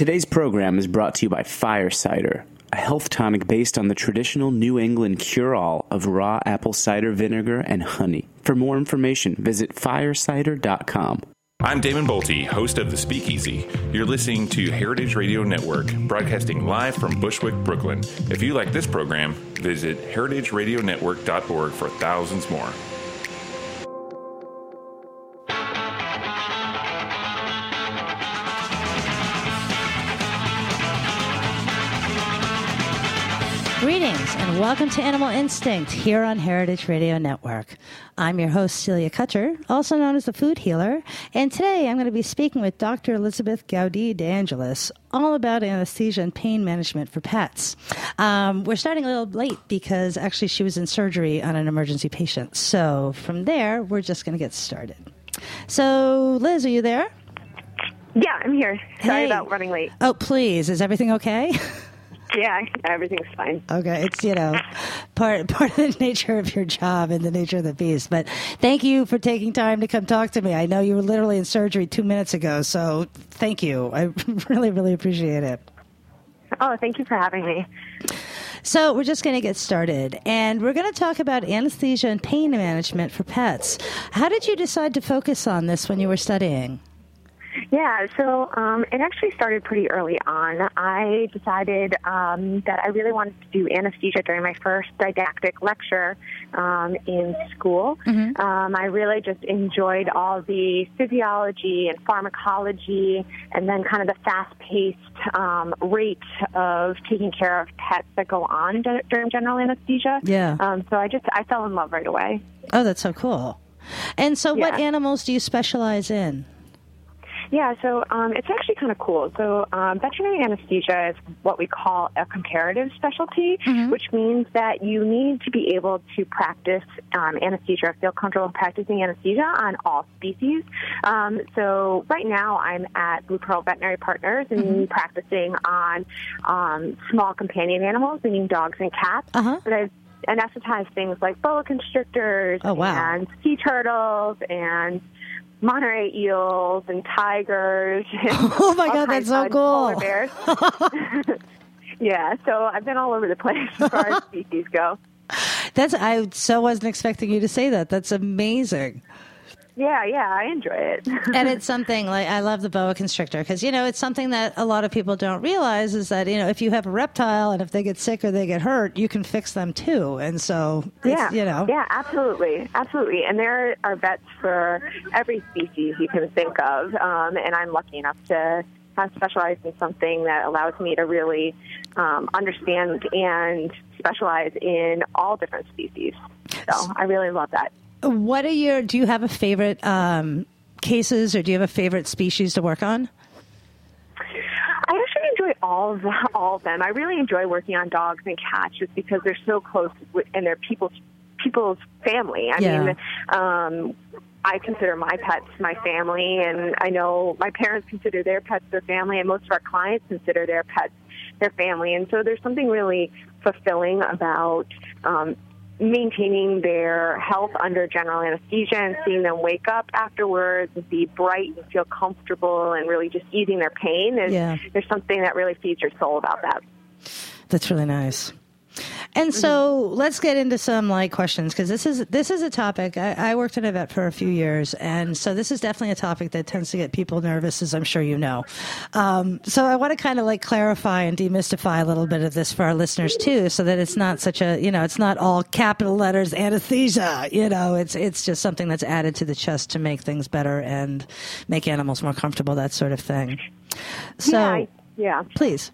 Today's program is brought to you by Fire Cider, a health tonic based on the traditional New England cure-all of raw apple cider vinegar and honey. For more information, visit firecider.com. I'm Damon Bolte, host of The Speakeasy. You're listening to Heritage Radio Network, broadcasting live from Bushwick, Brooklyn. If you like this program, visit heritageradionetwork.org for thousands more. Greetings and welcome to Animal Instinct here on Heritage Radio Network. I'm your host, Celia Kutcher, also known as the Food Healer, and today I'm going to be speaking with Dr. Elizabeth Gaudí de Angelis all about anesthesia and pain management for pets. We're starting a little late because actually she was in surgery on an emergency patient. So from there, we're just going to get started. So Liz, are you there? Yeah, I'm here. Sorry Hey. about running late. Oh, please. Is everything okay? Yeah, everything's fine. Okay, it's, part of the nature of your job and the nature of the beast. But thank you for taking time to come talk to me. I know you were literally in surgery 2 minutes ago, so thank you. I really, really appreciate it. Oh, thank you for having me. So we're just going to get started, and we're going to talk about anesthesia and pain management for pets. How did you decide to focus on this when you were studying? Yeah, so it actually started pretty early on. I decided that I really wanted to do anesthesia during my first didactic lecture in school. Mm-hmm. I really just enjoyed all the physiology and pharmacology and then kind of the fast-paced rate of taking care of pets that go on during general anesthesia. Yeah. So I fell in love right away. Oh, that's so cool. And so Yeah. what animals do you specialize in? Yeah, so it's actually kind of cool. So veterinary anesthesia is what we call a comparative specialty, mm-hmm. which means that you need to be able to practice anesthesia or feel comfortable practicing anesthesia on all species. So right now I'm at Blue Pearl Veterinary Partners and mm-hmm. practicing on small companion animals, meaning dogs and cats. Uh-huh. But I've anesthetized things like boa constrictors and sea turtles and Monterey eels and tigers. And oh my God, that's so cool. Polar bears. Yeah, so I've been all over the place as far as species go. I so wasn't expecting you to say that. That's amazing. Yeah, I enjoy it. And it's something like, I love the boa constrictor because, it's something that a lot of people don't realize is that, if you have a reptile and if they get sick or they get hurt, you can fix them too. And so, Yeah, absolutely. Absolutely. And there are vets for every species you can think of. And I'm lucky enough to have specialized in something that allows me to really understand and specialize in all different species. So I really love that. Do you have a favorite cases or do you have a favorite species to work on? I actually enjoy all of them. I really enjoy working on dogs and cats just because they're so close and they're people's family. I mean, I consider my pets my family, and I know my parents consider their pets their family, and most of our clients consider their pets their family. And so there's something really fulfilling about maintaining their health under general anesthesia and seeing them wake up afterwards and be bright and feel comfortable and really just easing their pain. There's something that really feeds your soul about that. That's really nice. And so let's get into some light questions because this is a topic. I worked in a vet for a few years, and so this is definitely a topic that tends to get people nervous, as I'm sure you know. So I want to kind of clarify and demystify a little bit of this for our listeners too, so that it's not such a it's not all capital letters anesthesia. It's just something that's added to the chest to make things better and make animals more comfortable, that sort of thing. So yeah. Please.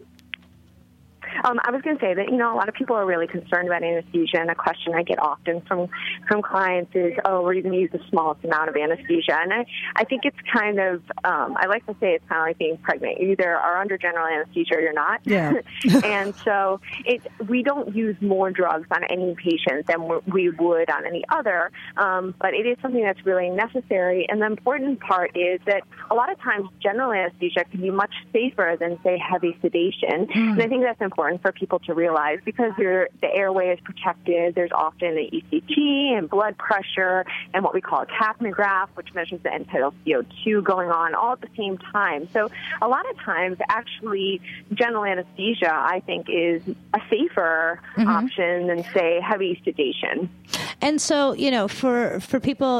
I was going to say that, a lot of people are really concerned about anesthesia, and a question I get often from clients is, we're going to use the smallest amount of anesthesia. And I think it's kind of, I like to say it's kind of like being pregnant. You either are under general anesthesia or you're not. Yeah. And so we don't use more drugs on any patient than we would on any other, but it is something that's really necessary. And the important part is that a lot of times general anesthesia can be much safer than, say, heavy sedation. And I think that's important. important for people to realize because the airway is protected. There's often an ECG and blood pressure and what we call a capnograph, which measures the end-tidal CO2 going on all at the same time. So a lot of times, actually, general anesthesia, I think, is a safer option than, say, heavy sedation. And so, for people,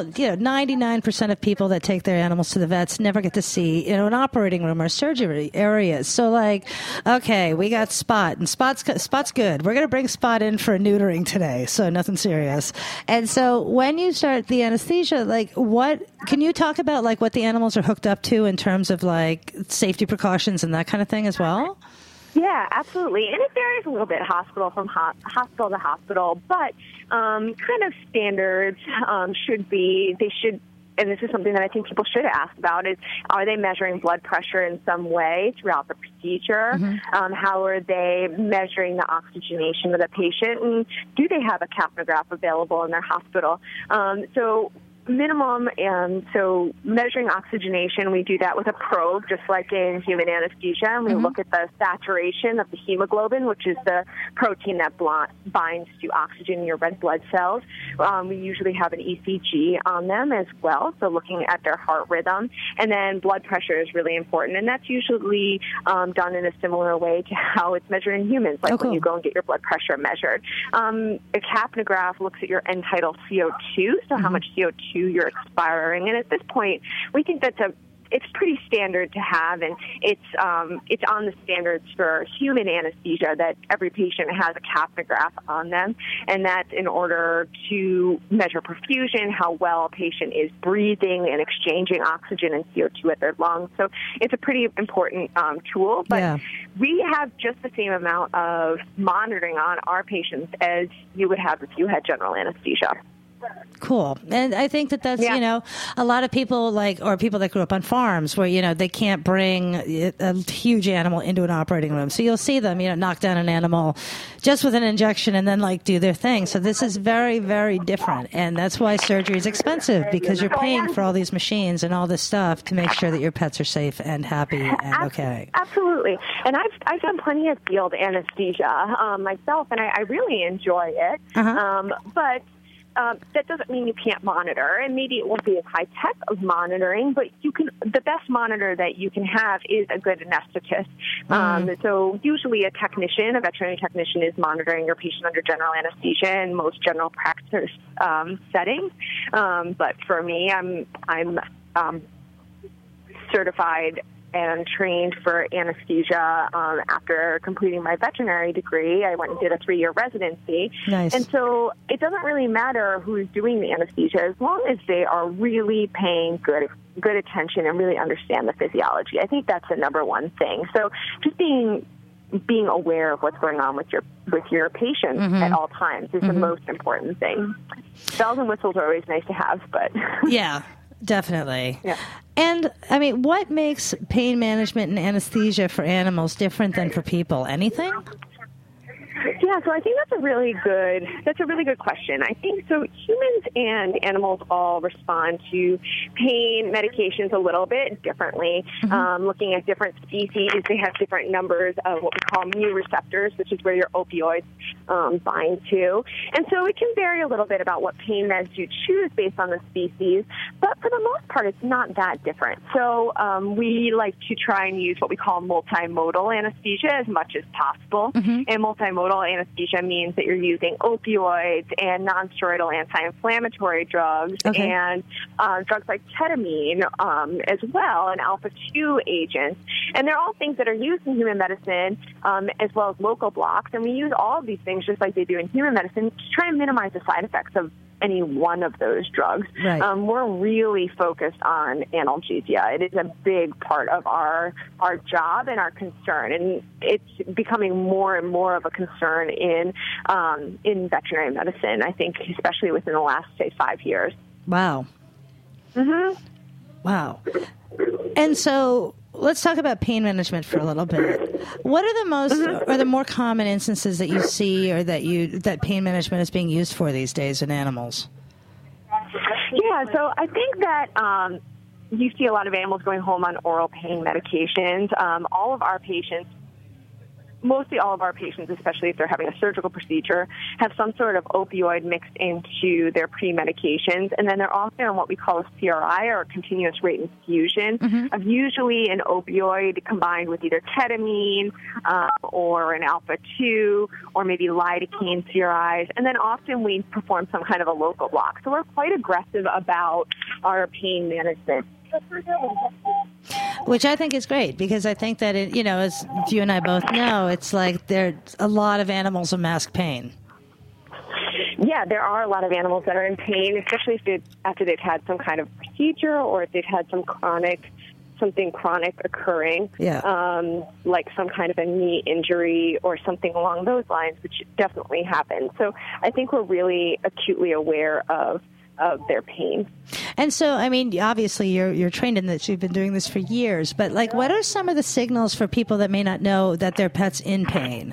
99% of people that take their animals to the vets never get to see, an operating room or surgery areas. So, okay, we got Spot, and Spot's good. We're going to bring Spot in for neutering today, so nothing serious. And so, when you start the anesthesia, can you talk about what the animals are hooked up to in terms of safety precautions and that kind of thing as well? Yeah, absolutely. And it varies a little bit hospital to hospital, but kind of standards should be, and this is something that I think people should ask about, is are they measuring blood pressure in some way throughout the procedure? How are they measuring the oxygenation of the patient? And do they have a capnograph available in their hospital? So minimum, and so measuring oxygenation, we do that with a probe, just like in human anesthesia, and we look at the saturation of the hemoglobin, which is the protein that binds to oxygen in your red blood cells. We usually have an ECG on them as well, so looking at their heart rhythm. And then blood pressure is really important, and that's usually done in a similar way to how it's measured in humans, when you go and get your blood pressure measured. A capnograph looks at your end-tidal CO2, so how much CO2 you're expiring, and at this point, we think it's pretty standard to have, and it's on the standards for human anesthesia that every patient has a capnograph on them, and that's in order to measure perfusion, how well a patient is breathing and exchanging oxygen and CO2 at their lungs. So it's a pretty important tool, but we have just the same amount of monitoring on our patients as you would have if you had general anesthesia. Cool. And I think that's, a lot of people or people that grew up on farms where, they can't bring a huge animal into an operating room. So you'll see them, knock down an animal just with an injection and then do their thing. So this is very, very different. And that's why surgery is expensive, because you're paying for all these machines and all this stuff to make sure that your pets are safe and happy and okay. Absolutely. And I've done plenty of field anesthesia myself, and I really enjoy it. But that doesn't mean you can't monitor, and maybe it won't be as high-tech of monitoring, but the best monitor that you can have is a good anesthetist. So usually a veterinary technician is monitoring your patient under general anesthesia in most general practice settings. But for me, I'm certified and trained for anesthesia after completing my veterinary degree. I went and did a 3-year residency. Nice. And so it doesn't really matter who's doing the anesthesia as long as they are really paying good attention and really understand the physiology. I think that's the number one thing. So just being aware of what's going on with your patient at all times is the most important thing. Bells and whistles are always nice to have, but yeah. Definitely. Yeah. And, what makes pain management and anesthesia for animals different than for people? Anything? Yeah, so I think that's a really good question. I think so humans and animals all respond to pain medications a little bit differently. Looking at different species, they have different numbers of what we call mu receptors, which is where your opioids bind to. And so it can vary a little bit about what pain meds you choose based on the species, but for the most part, it's not that different. So we like to try and use what we call multimodal anesthesia as much as possible. And multimodal anesthesia means that you're using opioids and nonsteroidal anti-inflammatory drugs and drugs like ketamine as well, and alpha-2 agents. And they're all things that are used in human medicine as well as local blocks. And we use all of these things just like they do in human medicine to try and minimize the side effects of any one of those drugs. Right. We're really focused on analgesia. It is a big part of our job and our concern, and it's becoming more and more of a concern in veterinary medicine, I think, especially within the last, say, 5 years. Wow. Wow. And so let's talk about pain management for a little bit. What are the more common instances that you see or that pain management is being used for these days in animals? Yeah, so I think that you see a lot of animals going home on oral pain medications. All of our patients mostly all of our patients, especially if they're having a surgical procedure, have some sort of opioid mixed into their pre-medications, and then they're often on what we call a CRI, or a continuous rate infusion, of usually an opioid combined with either ketamine or an alpha-2 or maybe lidocaine CRIs, and then often we perform some kind of a local block. So we're quite aggressive about our pain management. Which I think is great, because I think that, as you and I both know, it's like there's a lot of animals in mask pain. Yeah, there are a lot of animals that are in pain, especially after they've had some kind of procedure or if they've had something chronic occurring, like some kind of a knee injury or something along those lines, which definitely happens. So I think we're really acutely aware of their pain. And so, I mean, obviously you're trained in this, you've been doing this for years, but like, what are some of the signals for people that may not know that their pet's in pain?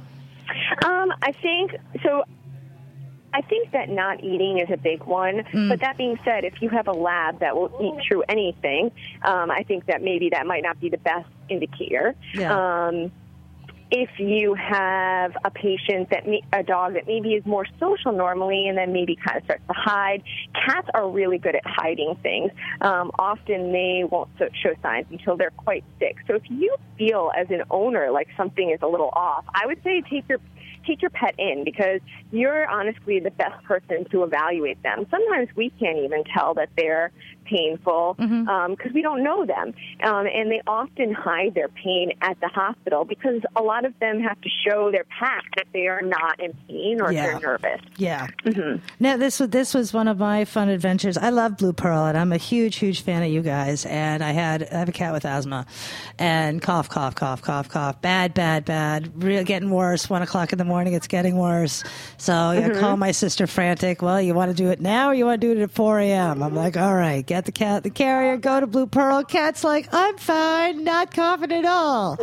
I think that not eating is a big one. But that being said, if you have a lab that will eat through anything, I think that maybe that might not be the best indicator. Yeah. If you have a dog that maybe is more social normally and then maybe kind of starts to hide, cats are really good at hiding things. Often they won't show signs until they're quite sick. So if you feel as an owner like something is a little off, I would say take your pet in, because you're honestly the best person to evaluate them. Sometimes we can't even tell that they're painful because we don't know them. And they often hide their pain at the hospital because a lot of them have to show their pack that they are not in pain or they're nervous. Yeah. Now, this was one of my fun adventures. I love Blue Pearl, and I'm a huge, huge fan of you guys. And I have a cat with asthma, and cough, bad, really getting worse. 1 o'clock in the morning, it's getting worse. So I call my sister frantic. Well, you want to do it now or you want to do it at 4 a.m.? I'm like, all right, get the cat, the carrier, go to Blue Pearl. Cat's like, I'm fine, not coughing at all.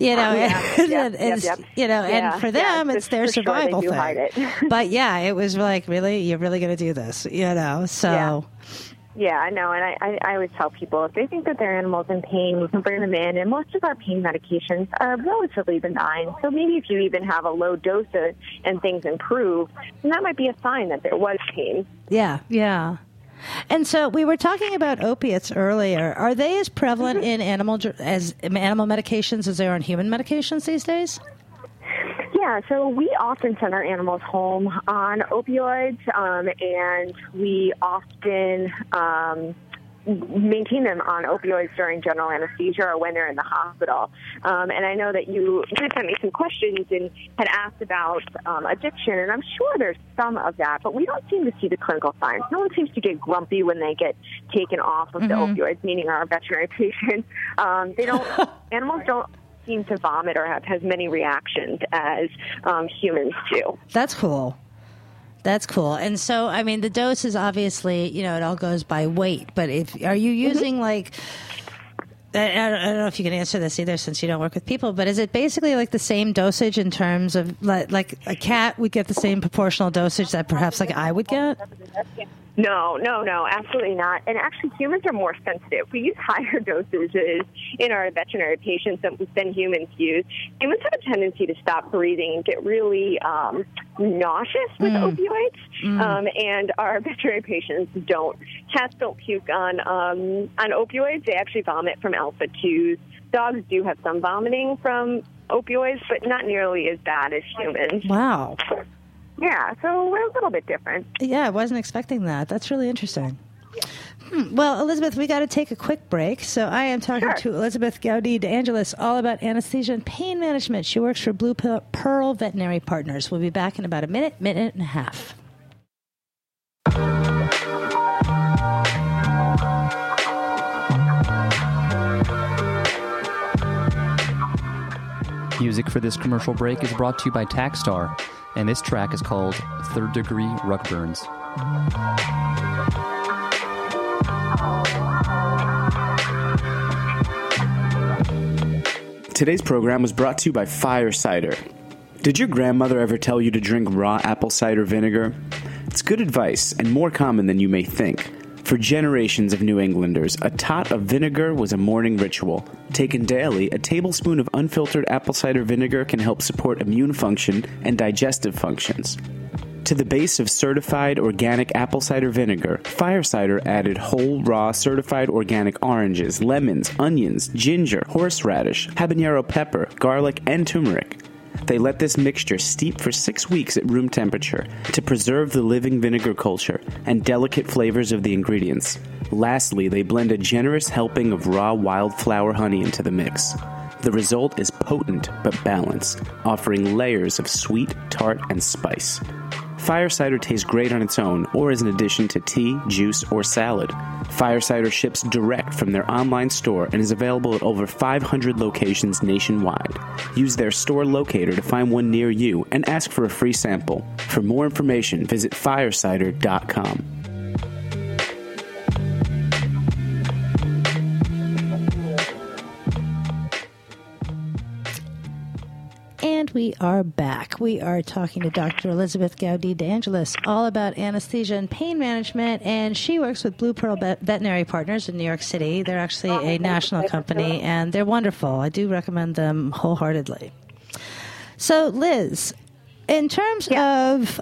And for them, it's their survival thing. But yeah, it was like, really, you're really going to do this, so. Yeah, I know, and I always tell people, if they think that their animal's in pain, we can bring them in, and most of our pain medications are relatively benign, so maybe if you even have a low dose and things improve, then that might be a sign that there was pain. Yeah. And so we were talking about opiates earlier. Are they as prevalent in animal medications as they are in human medications these days? Yeah, so we often send our animals home on opioids, and we often maintain them on opioids during general anesthesia or when they're in the hospital. And I know that you sent me some questions and had asked about addiction, and I'm sure there's some of that, but we don't seem to see the clinical signs. No one seems to get grumpy when they get taken off of the opioids, meaning our veterinary patients. Animals don't seem to vomit or have as many reactions as humans do. That's cool. And so, I mean, the dose is obviously, it all goes by weight, but are you using I don't know if you can answer this either since you don't work with people, but is it basically like the same dosage in terms of like a cat would get the same proportional dosage that perhaps like I would get? No, absolutely not. And actually, humans are more sensitive. We use higher dosages in our veterinary patients than humans use. Humans have a tendency to stop breathing and get really nauseous with opioids, and our veterinary patients don't. Cats don't puke on opioids. They actually vomit from alpha-2s. Dogs do have some vomiting from opioids, but not nearly as bad as humans. Wow. Yeah, so we're a little bit different. Yeah, I wasn't expecting that. That's really interesting. Well, Elizabeth, we got to take a quick break. So I am talking to Elizabeth Gaudí de Angelis all about anesthesia and pain management. She works for Blue Pearl Veterinary Partners. We'll be back in about a minute and a half. Music for this commercial break is brought to you by Taxstar, and this track is called Third Degree Rug Burns. Today's program was brought to you by Fire Cider. Did your grandmother ever tell you to drink raw apple cider vinegar? It's good advice and more common than you may think. For generations of New Englanders, a tot of vinegar was a morning ritual. Taken daily, a tablespoon of unfiltered apple cider vinegar can help support immune function and digestive functions. To the base of certified organic apple cider vinegar, Firesider added whole, raw, certified organic oranges, lemons, onions, ginger, horseradish, habanero pepper, garlic, and turmeric. They let this mixture steep for 6 weeks at room temperature to preserve the living vinegar culture and delicate flavors of the ingredients. Lastly, they blend a generous helping of raw wildflower honey into the mix. The result is potent but balanced, offering layers of sweet, tart, and spice. Firesider tastes great on its own or as an addition to tea, juice, or salad. Firesider ships direct from their online store and is available at over 500 locations nationwide. Use their store locator to find one near you and ask for a free sample. For more information, visit firesider.com. And we are back. We are talking to Dr. Elizabeth Gaudí de Angelis all about anesthesia and pain management, and she works with Blue Pearl Veterinary Partners in New York City. They're actually a national company, and they're wonderful. I do recommend them wholeheartedly. So, Liz, in terms of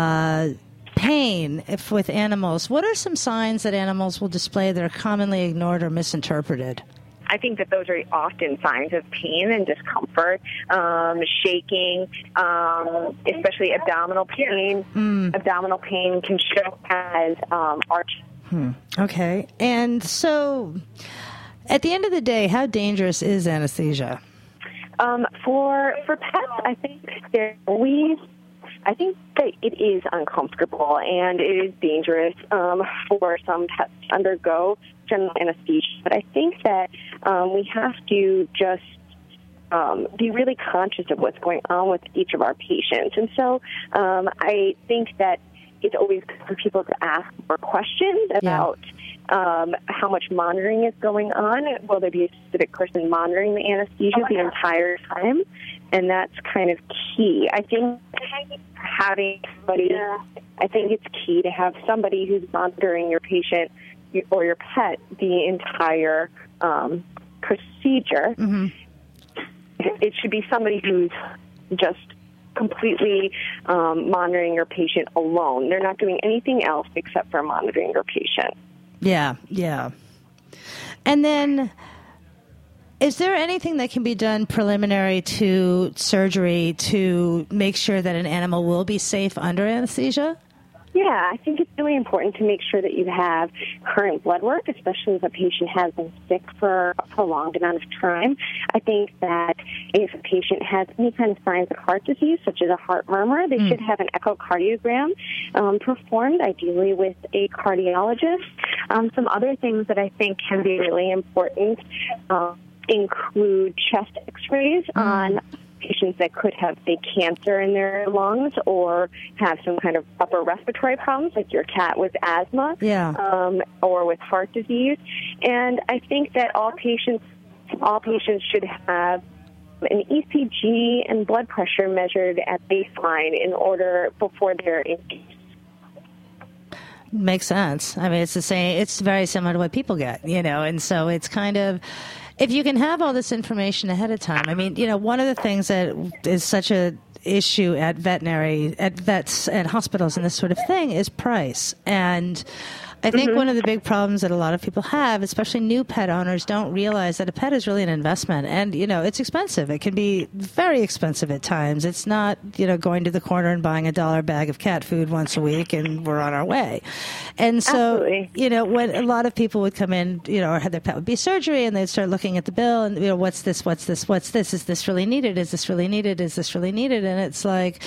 pain with animals, what are some signs that animals will display that are commonly ignored or misinterpreted? I think that those are often signs of pain and discomfort, shaking, especially abdominal pain. Abdominal pain can show as arch. Okay. And so, at the end of the day, how dangerous is anesthesia? For pets, I think that it is uncomfortable and it is dangerous for some pets to undergo general anesthesia. But I think that we have to just be really conscious of what's going on with each of our patients. And so I think that it's always good for people to ask more questions about how much monitoring is going on. Will there be a specific person monitoring the anesthesia the entire time? And that's kind of key. I think having somebody, I think it's key to have somebody who's monitoring your patient or your pet the entire procedure. Mm-hmm. It should be somebody who's just completely monitoring your patient alone. They're not doing anything else except for monitoring your patient. Yeah. And then, is there anything that can be done preliminary to surgery to make sure that an animal will be safe under anesthesia? Yeah, I think it's really important to make sure that you have current blood work, especially if a patient has been sick for a prolonged amount of time. I think that if a patient has any kind of signs of heart disease, such as a heart murmur, they should have an echocardiogram performed, ideally with a cardiologist. Some other things that I think can be really important include chest x-rays on patients that could have, say, cancer in their lungs or have some kind of upper respiratory problems, like your cat with asthma, or with heart disease. And I think that all patients should have an ECG and blood pressure measured at baseline before they're induced. Makes sense. I mean, it's the same. It's very similar to what people get, and so it's kind of, if you can have all this information ahead of time. I mean, one of the things that is such a issue at vets and hospitals and this sort of thing is price. And I think one of the big problems that a lot of people have, especially new pet owners, don't realize that a pet is really an investment. And, it's expensive. It can be very expensive at times. It's not, going to the corner and buying a $1 bag of cat food once a week and we're on our way. And so, when a lot of people would come in, or had their pet would be surgery and they'd start looking at the bill and, what's this? Is this really needed? Is this really needed? Is this really needed? And it's like,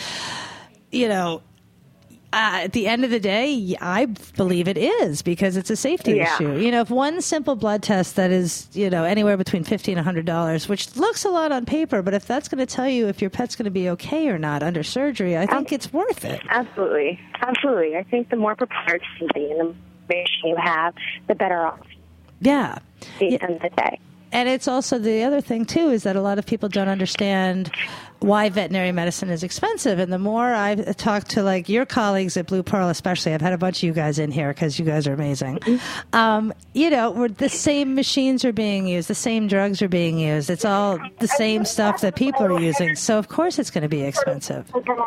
at the end of the day, I believe it is, because it's a safety issue. If one simple blood test that is, anywhere between $50 and $100, which looks a lot on paper, but if that's going to tell you if your pet's going to be okay or not under surgery, I think it's worth it. Absolutely. I think the more prepared you can be and the information you have, the better off. Yeah. At the end of the day. And it's also the other thing, too, is that a lot of people don't understand why veterinary medicine is expensive. And the more I've talked to, like, your colleagues at Blue Pearl especially, I've had a bunch of you guys in here because you guys are amazing. Where the same machines are being used, the same drugs are being used. It's all the same stuff that people are using. So, of course, it's going to be expensive.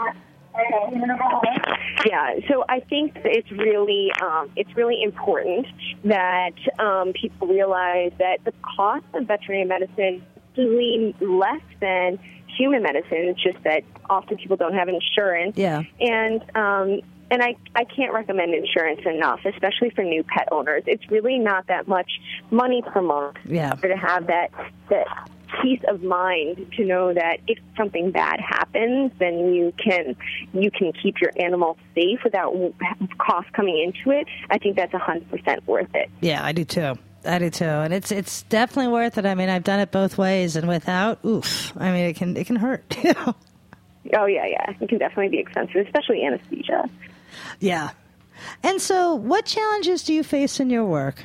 Yeah, so I think that it's really important that people realize that the cost of veterinary medicine is really less than human medicine. It's just that often people don't have insurance. Yeah. And I can't recommend insurance enough, especially for new pet owners. It's really not that much money per month to have that peace of mind to know that if something bad happens, then you can keep your animal safe without cost coming into it. I think that's 100% worth it. Yeah, I do too. And it's definitely worth it. I mean, I've done it both ways, and without, I mean, it can hurt. Oh, yeah. It can definitely be expensive, especially anesthesia. Yeah. And so what challenges do you face in your work?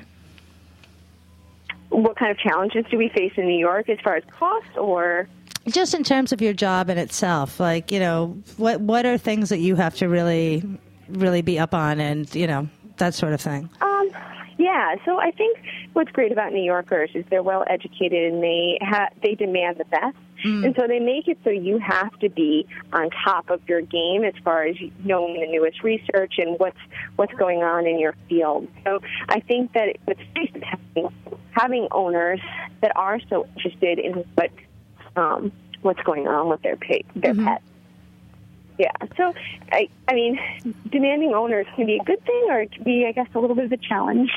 What kind of challenges do we face in New York as far as cost, or just in terms of your job in itself? Like, what are things that you have to really, really be up on, and that sort of thing? Yeah, so I think what's great about New Yorkers is they're well educated and they demand the best. And so they make it so you have to be on top of your game as far as knowing the newest research and what's going on in your field. So I think that it's nice having owners that are so interested in what's going on with their pet. Yeah, so I mean, demanding owners can be a good thing, or it can be, I guess, a little bit of a challenge.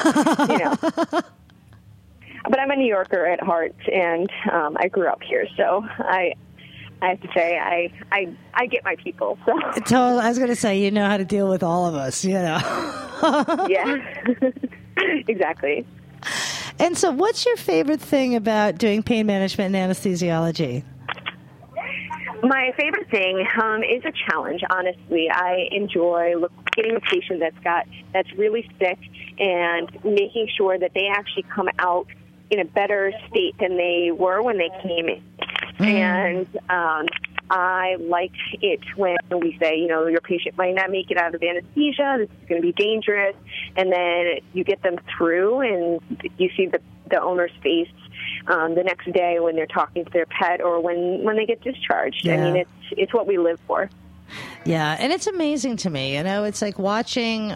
But I'm a New Yorker at heart, and I grew up here, so I have to say I get my people. So I was going to say, you know how to deal with all of us, Yeah, exactly. And so, what's your favorite thing about doing pain management and anesthesiology? My favorite thing is a challenge, honestly. I enjoy getting a patient that's really sick and making sure that they actually come out in a better state than they were when they came in. And I like it when we say, your patient might not make it out of anesthesia, this is going to be dangerous, and then you get them through and you see the owner's face the next day when they're talking to their pet or when they get discharged. Yeah. I mean, it's what we live for. Yeah, and it's amazing to me. It's like watching,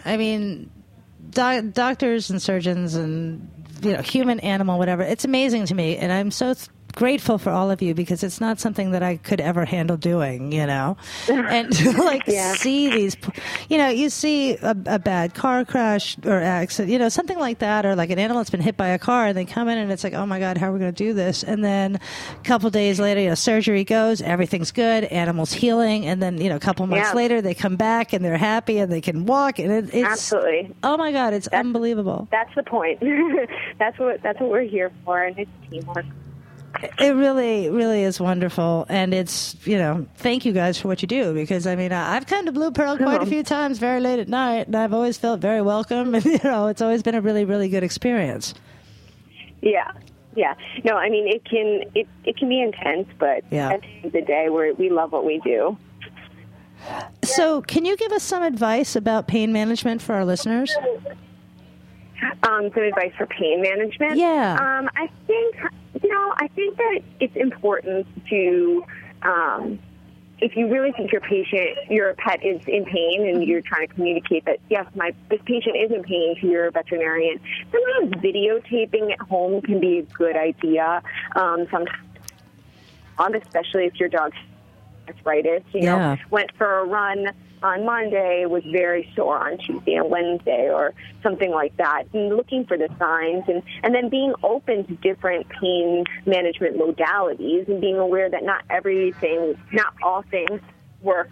doctors and surgeons and, human, animal, whatever. It's amazing to me, and I'm so grateful for all of you because it's not something that I could ever handle doing, and see these, you see a bad car crash or accident, something like that, or like an animal that's been hit by a car and they come in and it's like, oh my God, how are we going to do this? And then a couple days later, surgery goes, everything's good, animal's healing. And then, a couple months later, they come back and they're happy and they can walk. And it's absolutely, oh my God, it's unbelievable. That's the point. That's what we're here for. And it's teamwork. It really, really is wonderful. And it's, thank you guys for what you do because, I've come to Blue Pearl quite a few times very late at night, and I've always felt very welcome. And, it's always been a really, really good experience. Yeah. No, it can be intense, but at the end of the day, we love what we do. So can you give us some advice about pain management for our listeners? Some advice for pain management? Yeah. I think that it's important to, if you really think your pet is in pain and you're trying to communicate that, yes, this patient is in pain to your veterinarian, sometimes videotaping at home can be a good idea. Sometimes, especially if your dog's arthritis, went for a run on Monday, was very sore on Tuesday and Wednesday or something like that, and looking for the signs and then being open to different pain management modalities and being aware that not all things work,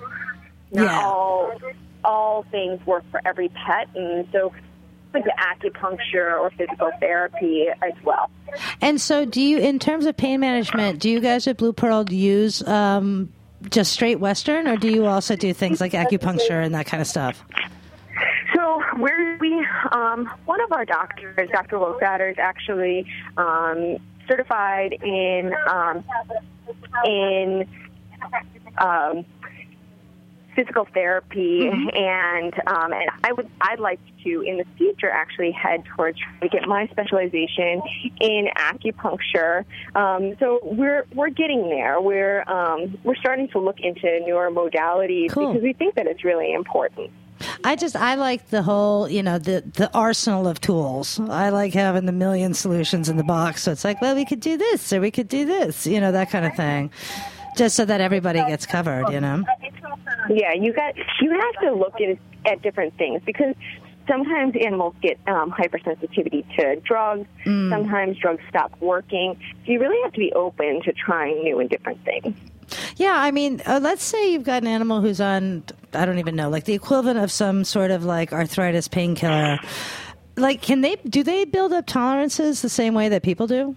all things work for every pet, and so like the acupuncture or physical therapy as well. And so do you, in terms of pain management, do you guys at Blue Pearl use just straight Western, or do you also do things like acupuncture and that kind of stuff? So one of our doctors, Dr. Losatter, is actually certified in physical therapy, and I'd like to in the future actually head towards trying to get my specialization in acupuncture. So we're getting there. We're starting to look into newer modalities because we think that it's really important. I like the whole, the arsenal of tools. I like having the million solutions in the box. So it's like, well, we could do this or we could do this, that kind of thing, just so that everybody gets covered, Yeah, you have to look at different things because sometimes animals get hypersensitivity to drugs. Sometimes drugs stop working. So you really have to be open to trying new and different things. Yeah, I mean, let's say you've got an animal who's on, I don't even know, like the equivalent of some sort of like arthritis painkiller. Like, do they build up tolerances the same way that people do?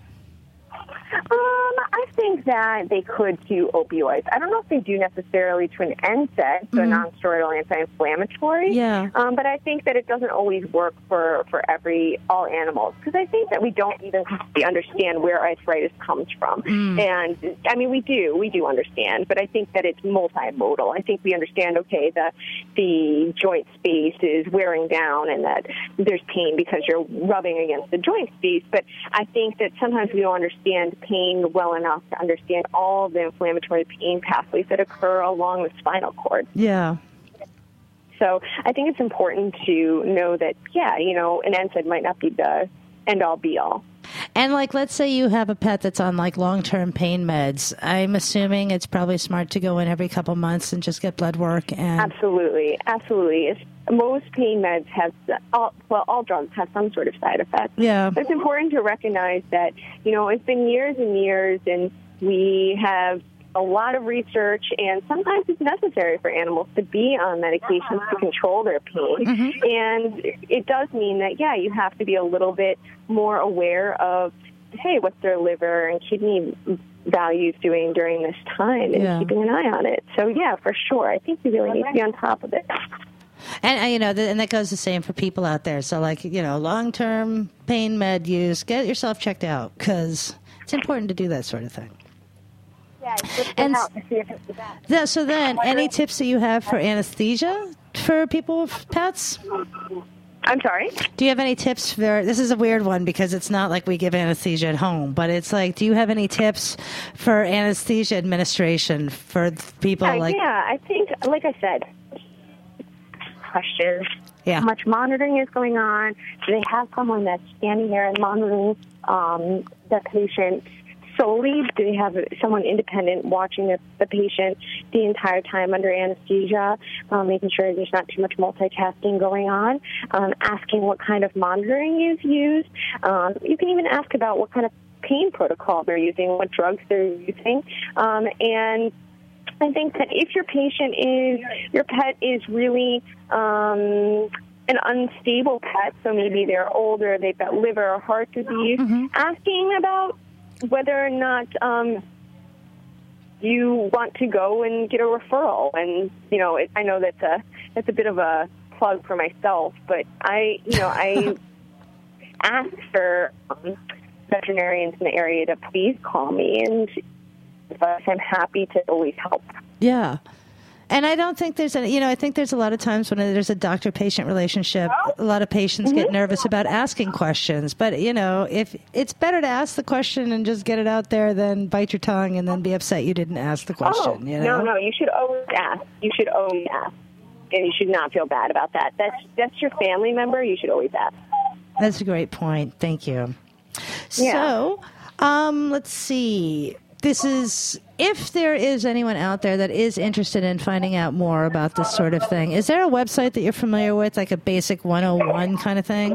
I think that they could to opioids. I don't know if they do necessarily to an NSAID, so a non-steroidal anti-inflammatory. Yeah. But I think that it doesn't always work for all animals because I think that we don't even completely understand where arthritis comes from. And I mean, we do understand, but I think that it's multimodal. I think we understand, okay, the joint space is wearing down and that there's pain because you're rubbing against the joint space. But I think that sometimes we don't understand pain well enough to understand all the inflammatory pain pathways that occur along the spinal cord. Yeah. So I think it's important to know that, an NSAID might not be the end-all, be-all. And, like, let's say you have a pet that's on, like, long-term pain meds. I'm assuming it's probably smart to go in every couple months and just get blood work. And Absolutely. Most pain meds all drugs have some sort of side effect. Yeah. But it's important to recognize that, it's been years and years, and we have a lot of research, and sometimes it's necessary for animals to be on medications to control their pain. And it does mean that, you have to be a little bit more aware of, hey, what's their liver and kidney values doing during this time and keeping an eye on it. So, for sure. I think you really need to be on top of it. And, and that goes the same for people out there. So, like, long-term pain med use, get yourself checked out because it's important to do that sort of thing. Yeah, and so then, any tips that you have for anesthesia for people with pets? I'm sorry? Do you have any tips for, this is a weird one because it's not like we give anesthesia at home, but it's like, do you have any tips for anesthesia administration for people I think, like I said, questions. Yeah. How much monitoring is going on? Do they have someone that's standing there and monitoring the patient solely? Do they have someone independent watching the patient the entire time under anesthesia, making sure there's not too much multitasking going on, asking what kind of monitoring is used. You can even ask about what kind of pain protocol they're using, what drugs they're using, and I think that if your pet is really an unstable pet, so maybe they're older, they've got liver or heart disease, asking about whether or not you want to go and get a referral. And, I know that's a bit of a plug for myself, but I ask for veterinarians in the area to please call me, and I'm happy to always help. Yeah. And I don't think there's I think there's a lot of times when there's a doctor-patient relationship, a lot of patients get nervous about asking questions. But, if it's better to ask the question and just get it out there than bite your tongue and then be upset you didn't ask the question. No, you should always ask. You should always ask. And you should not feel bad about that. That's your family member. You should always ask. That's a great point. Thank you. Yeah. So, let's see. This is, if there is anyone out there that is interested in finding out more about this sort of thing, is there a website that you're familiar with, like a basic 101 kind of thing?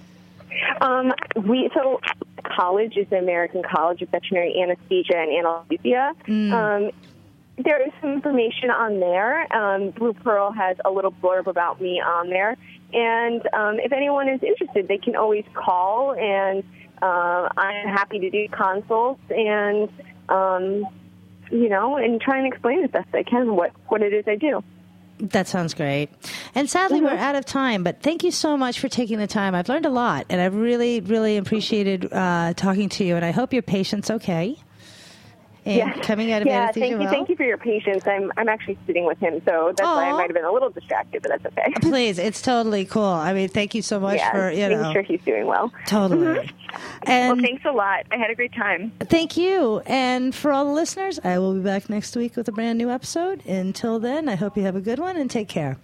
So college is the American College of Veterinary Anesthesia and Analgesia. There is some information on there. Blue Pearl has a little blurb about me on there. And if anyone is interested, they can always call, and I'm happy to do consults and and try and explain as best I can what it is I do. That sounds great. And sadly, we're out of time, but thank you so much for taking the time. I've learned a lot, and I've really, really appreciated talking to you, and I hope your patient's okay. And coming out of anesthesia well. Thank you for your patience. I'm actually sitting with him, so that's why I might have been a little distracted, but that's okay. Please, it's totally cool. I mean, thank you so much for, making sure he's doing well. Totally. And well, thanks a lot. I had a great time. Thank you. And for all the listeners, I will be back next week with a brand new episode. Until then, I hope you have a good one and take care.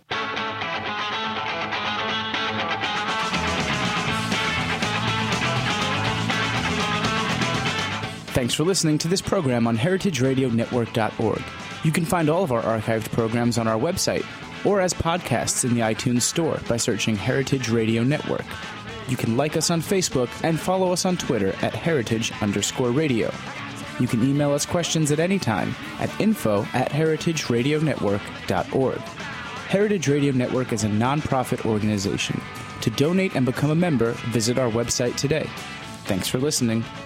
Thanks for listening to this program on heritageradionetwork.org. You can find all of our archived programs on our website or as podcasts in the iTunes Store by searching Heritage Radio Network. You can like us on Facebook and follow us on Twitter at @heritage_radio. You can email us questions at any time at info@heritageradionetwork.org. Heritage Radio Network is a nonprofit organization. To donate and become a member, visit our website today. Thanks for listening.